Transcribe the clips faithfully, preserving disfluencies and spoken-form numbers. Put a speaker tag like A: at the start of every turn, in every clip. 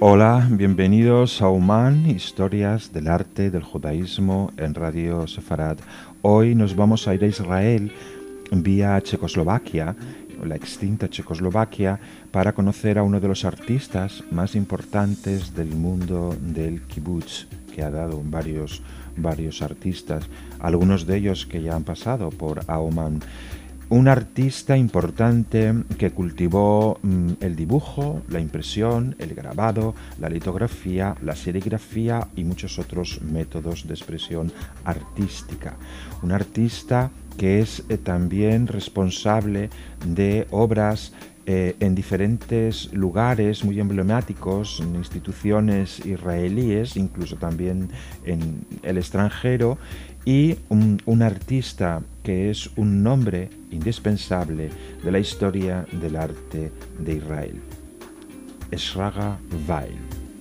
A: Hola, bienvenidos a Uman, Historias del Arte del Judaísmo en Radio Sefarad. Hoy nos vamos a ir a Israel vía Checoslovaquia, la extinta Checoslovaquia, para conocer a uno de los artistas más importantes del mundo del kibutz, que ha dado varios, varios artistas, algunos de ellos que ya han pasado por Uman. Un artista importante que cultivó mmm, el dibujo, la impresión, el grabado, la litografía, la serigrafía y muchos otros métodos de expresión artística. Un artista que es eh, también responsable de obras eh, en diferentes lugares muy emblemáticos, en instituciones israelíes, incluso también en el extranjero, y un, un artista que es un nombre indispensable de la historia del arte de Israel, Shraga Weil.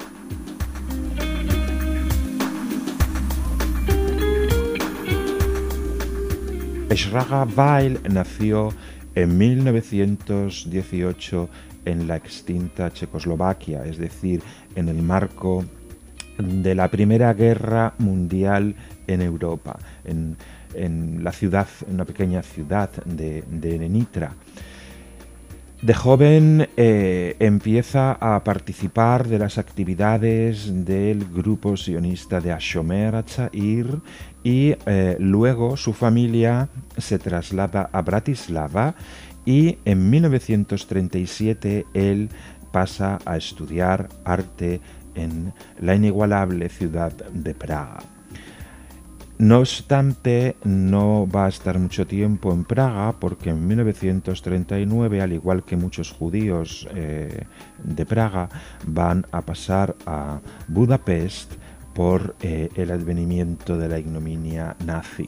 A: Shraga Weil nació en mil novecientos dieciocho en la extinta Checoslovaquia, es decir, en el marco de la Primera Guerra Mundial en Europa, en, en la ciudad, en una pequeña ciudad de, de Nitra. De joven eh, empieza a participar de las actividades del grupo sionista de Hashomer Hatzair y eh, luego su familia se traslada a Bratislava y en mil novecientos treinta y siete él pasa a estudiar arte en la inigualable ciudad de Praga. No obstante, no va a estar mucho tiempo en Praga porque en mil novecientos treinta y nueve, al igual que muchos judíos eh, de Praga, van a pasar a Budapest por eh, el advenimiento de la ignominia nazi.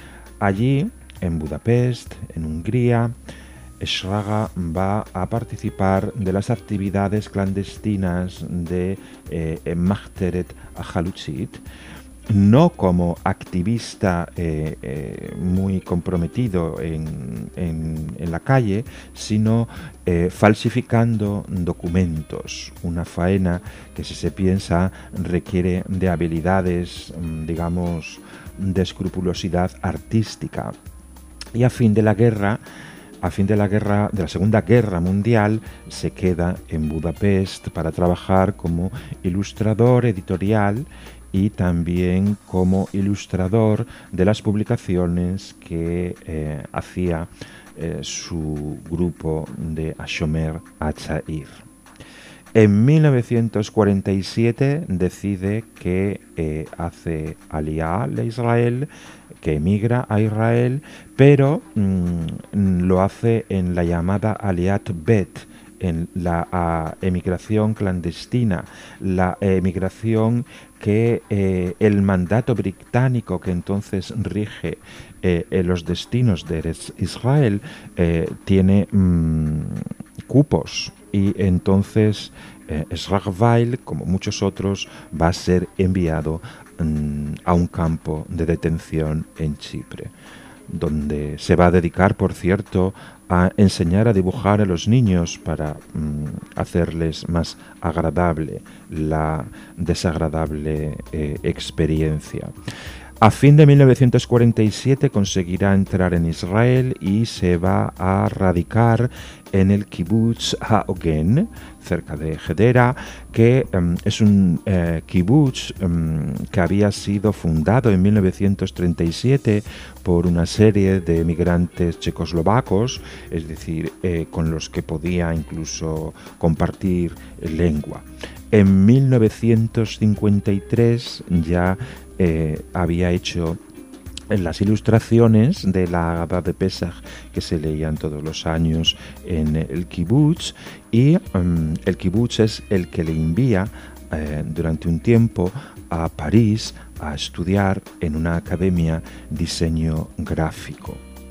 A: Allí, en Budapest, en Hungría, Shraga va a participar de las actividades clandestinas de eh, Machteret Halutzit, no como activista eh, eh, muy comprometido en, en, en la calle, sino eh, falsificando documentos, una faena que, si se piensa, requiere de habilidades, digamos, de escrupulosidad artística. Y a fin de la guerra, A fin de la guerra, de la Segunda Guerra Mundial, se queda en Budapest para trabajar como ilustrador editorial y también como ilustrador de las publicaciones que eh, hacía eh, su grupo de Hashomer Hatzair. En mil novecientos cuarenta y siete decide que eh, hace Aliyah a Israel, que emigra a Israel, pero mmm, lo hace en la llamada Aliyat Bet, en la a, emigración clandestina, la emigración que eh, el mandato británico que entonces rige eh, eh, los destinos de Israel eh, tiene mmm, cupos, y entonces eh, Shraga Weil, como muchos otros, va a ser enviado mmm, a un campo de detención en Chipre, donde se va a dedicar, por cierto, a enseñar a dibujar a los niños para mmm, hacerles más agradable la desagradable eh, experiencia. A fin de mil novecientos cuarenta y siete conseguirá entrar en Israel y se va a radicar en el kibutz Ha'ogen, cerca de Hedera, que um, es un eh, kibutz um, que había sido fundado en mil novecientos treinta y siete por una serie de migrantes checoslovacos, es decir, eh, con los que podía incluso compartir lengua. En mil novecientos cincuenta y tres ya eh, había hecho en las ilustraciones de la Haggadah de Pesach que se leían todos los años en el kibutz, y um, el kibutz es el que le envía eh, durante un tiempo a París a estudiar en una academia diseño gráfico.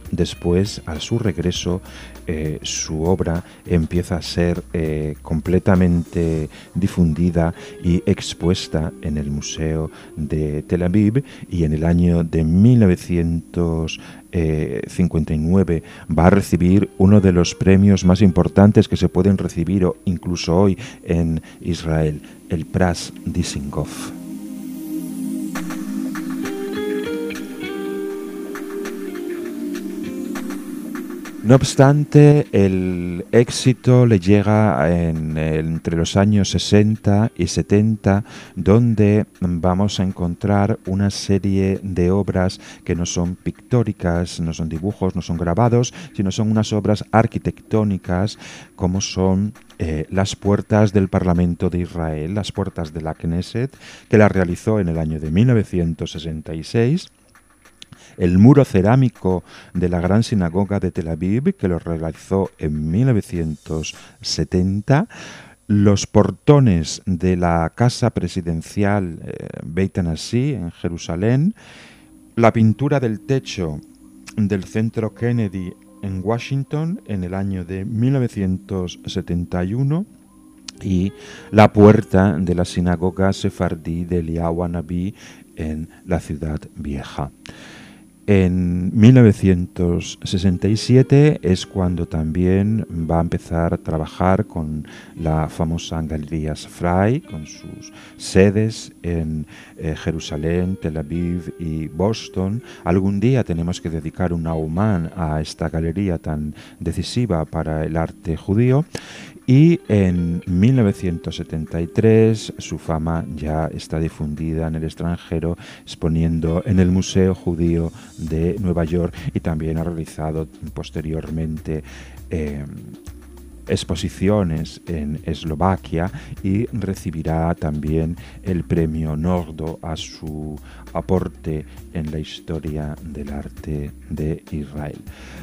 A: después, a su regreso, eh, su obra empieza a ser eh, completamente difundida y expuesta en el Museo de Tel Aviv, y en el año de mil novecientos cincuenta y nueve va a recibir uno de los premios más importantes que se pueden recibir o incluso hoy en Israel, el Pras Dizengoff. No obstante, el éxito le llega en, entre los años sesenta y setenta, donde vamos a encontrar una serie de obras que no son pictóricas, no son dibujos, no son grabados, sino son unas obras arquitectónicas, como son eh, las puertas del Parlamento de Israel, las puertas de la Knesset, que la realizó en el año de mil novecientos sesenta y seis. El muro cerámico de la Gran Sinagoga de Tel Aviv, que lo realizó en mil novecientos setenta, los portones de la Casa Presidencial eh, Beit Anasí en Jerusalén, la pintura del techo del Centro Kennedy en Washington en el año de mil novecientos setenta y uno, y la puerta de la Sinagoga Sefardí de Eliyahu Hanaví en la Ciudad Vieja. En mil novecientos sesenta y siete es cuando también va a empezar a trabajar con la famosa Galería Safrai, con sus sedes en eh, Jerusalén, Tel Aviv y Boston. Algún día tenemos que dedicar un Nauman a esta galería tan decisiva para el arte judío. Y en mil novecientos setenta y tres su fama ya está difundida en el extranjero, exponiendo en el Museo Judío de Nueva York, y también ha realizado posteriormente eh, exposiciones en Eslovaquia, y recibirá también el premio Nordo a su aporte en la historia del arte de Israel.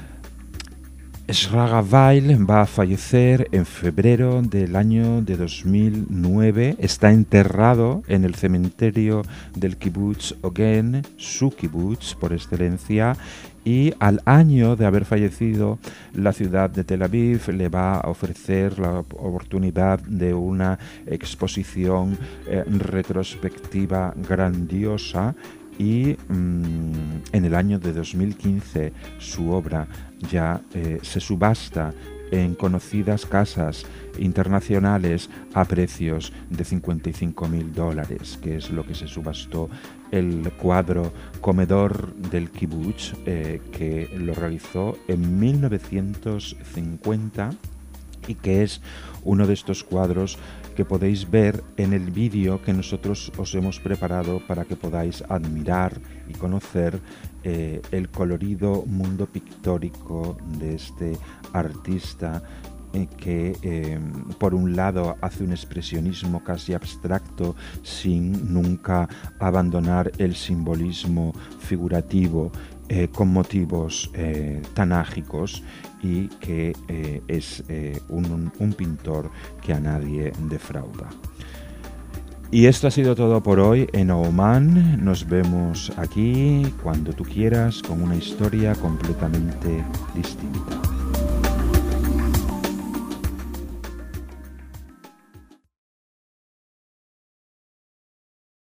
A: Shraga Weil va a fallecer en febrero del año de dos mil nueve. Está enterrado en el cementerio del Kibbutz Ogen, su kibbutz por excelencia, y al año de haber fallecido, la ciudad de Tel Aviv le va a ofrecer la oportunidad de una exposición eh, retrospectiva grandiosa. Y mmm, en el año de dos mil quince su obra ya eh, se subasta en conocidas casas internacionales a precios de cincuenta y cinco mil dólares, que es lo que se subastó el cuadro Comedor del Kibbutz, eh, que lo realizó en mil novecientos cincuenta, y que es uno de estos cuadros que podéis ver en el vídeo que nosotros os hemos preparado para que podáis admirar y conocer eh, el colorido mundo pictórico de este artista eh, que eh, por un lado hace un expresionismo casi abstracto sin nunca abandonar el simbolismo figurativo, Eh, con motivos eh, tanágicos, y que eh, es eh, un, un pintor que a nadie defrauda. Y esto ha sido todo por hoy en Oman. Nos vemos aquí cuando tú quieras con una historia completamente distinta.